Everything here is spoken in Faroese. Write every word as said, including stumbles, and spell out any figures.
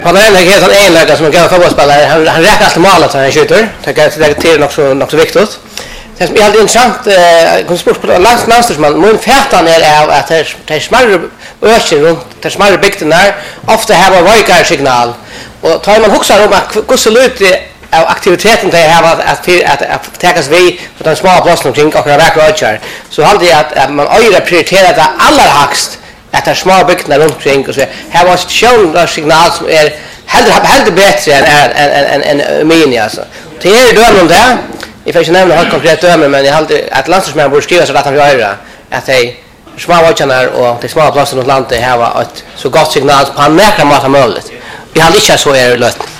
Han är en helt en lägga som en gammal fotbollsspelare. Han han räcker alltid målet när han skjuter. Det kan det till också också viktigt. Det som är alltid intressant eh konsport på lands landslagsman. Mun färtan är av att det är smarre öken runt det smarre bygden där ofta har en vargar signal. Och tar man huxar om att hur så lite av aktiviteten det har att att att, att täckas vi på den små platsen omkring och räcker så hade jag att, att man öra prioriterar det allra högst att det små bygden runt omkring och så här var shown en signal som är hellre hellre bättre än än än än mini alltså. Det är då om det. Jag får inte nämna helt konkret dömer men jag hade att landslagsmän borde skriva så att han gör det att de små watcharna och de små platser runt landet har ett så gott signal på en mäkra mat möjligt. Vi hade inte så är det lätt.